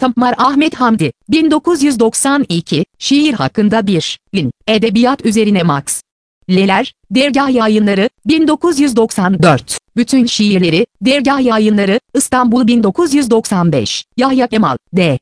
Tammar Ahmet Hamdi, 1992, şiir hakkında bir, edebiyat üzerine Max. Leler, Dergah Yayınları, 1994, bütün şiirleri, Dergah Yayınları, İstanbul 1995, Yahya Kemal,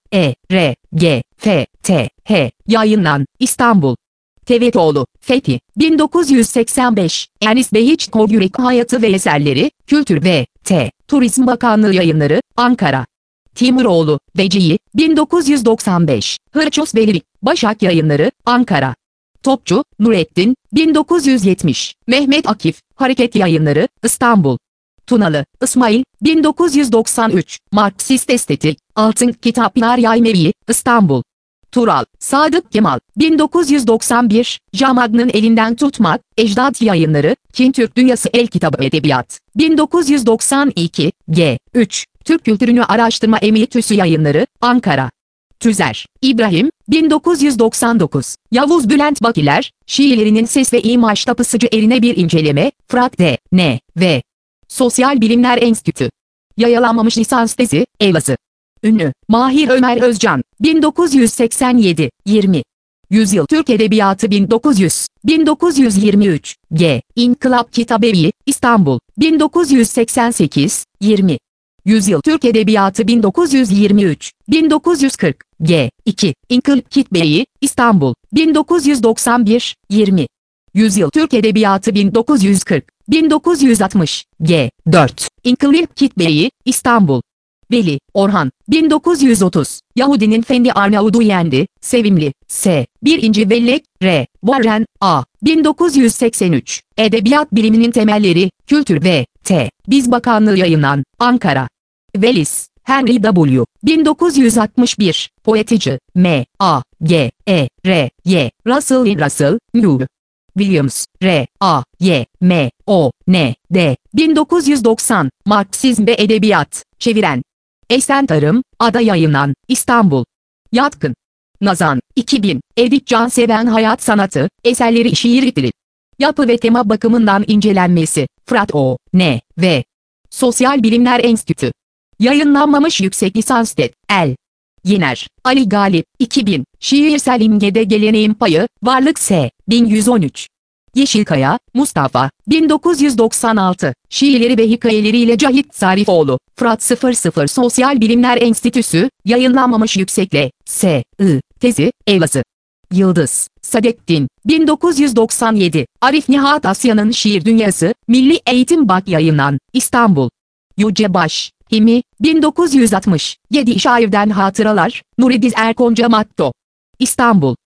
D.E.R.G.F.T.H. Yayınlan, İstanbul. Tevetoğlu, Fethi, 1985, Enis Behiç Koryürek Hayatı ve Eserleri, Kültür ve Turizm Bakanlığı Yayınları, Ankara. Timuroğlu, Vecihi, 1995, Hırços Veli, Başak Yayınları, Ankara. Topçu, Nurettin, 1970, Mehmet Akif, Hareket Yayınları, İstanbul. Tunalı, İsmail, 1993, Marksist Estetik, Altın Kitaplar Yaymevi, İstanbul. Tural, Sadık Kemal, 1991, Jamagn'ın Elinden Tutmak, Ecdat Yayınları, Kin Türk Dünyası El Kitabı Edebiyat, 1992, G3, Türk Kültürünü Araştırma Emitüsü Yayınları, Ankara. Tüzer, İbrahim, 1999, Yavuz Bülent Bakiler, şiirlerinin ses ve imaj tapısıcı erine bir inceleme, Fırat D.N.V. Sosyal Bilimler Enstitüsü. Yayalanmamış lisans tezi, Elazığ. Ünlü, Mahir Ömer Özcan, 1987, 20. Yüzyıl Türk Edebiyatı 1923, İnkılap Kitabevi, İstanbul, 1988, 20. Yüzyıl Türk Edebiyatı 1923, 1940, 2. İnkılap Kitabevi, İstanbul, 1991, 20. Yüzyıl Türk Edebiyatı 1940, 1960, 4. İnkılap Kitabevi, İstanbul. Veli, Orhan, 1930, Yahudinin Fendi Arnavud'u yendi, Sevimli, S. 1. Bellek, R. Warren, A. 1983, Edebiyat Biliminin Temelleri, Kültür ve Biz Bakanlığı Yayınlan, Ankara. Velis, Henry W. 1961, Poetici, M. A. G. E. R. Y. Russell, New. Williams, R. A. Y. M. O. N. D. 1990, Marksizm ve Edebiyat, çeviren. Esen Tarım, Ada Yayınlan, İstanbul. Yatkın. Nazan, 2000, Edip Canseven Hayat Sanatı, Eserleri Şiir Dili. Yapı ve tema bakımından incelenmesi, Fırat O. N. V. Sosyal Bilimler Enstitüsü. Yayınlanmamış yüksek lisans TED, El. Yener, Ali Galip, 2000, Şiirsel İmgede Geleneğin Payı, Varlık S. 1113. Yeşilkaya, Mustafa, 1996, şiirleri ve hikayeleriyle Cahit Zarifoğlu, Fırat 00 Sosyal Bilimler Enstitüsü, yayınlanmamış yüksek tezi, Elazığ. Yıldız, Sadettin, 1997, Arif Nihat Asya'nın Şiir Dünyası, Milli Eğitim Bak Yayınlan, İstanbul. Yücebaş, Himi, 1960, 7 şairden hatıralar, Nuridiz Erkonca Matto. İstanbul.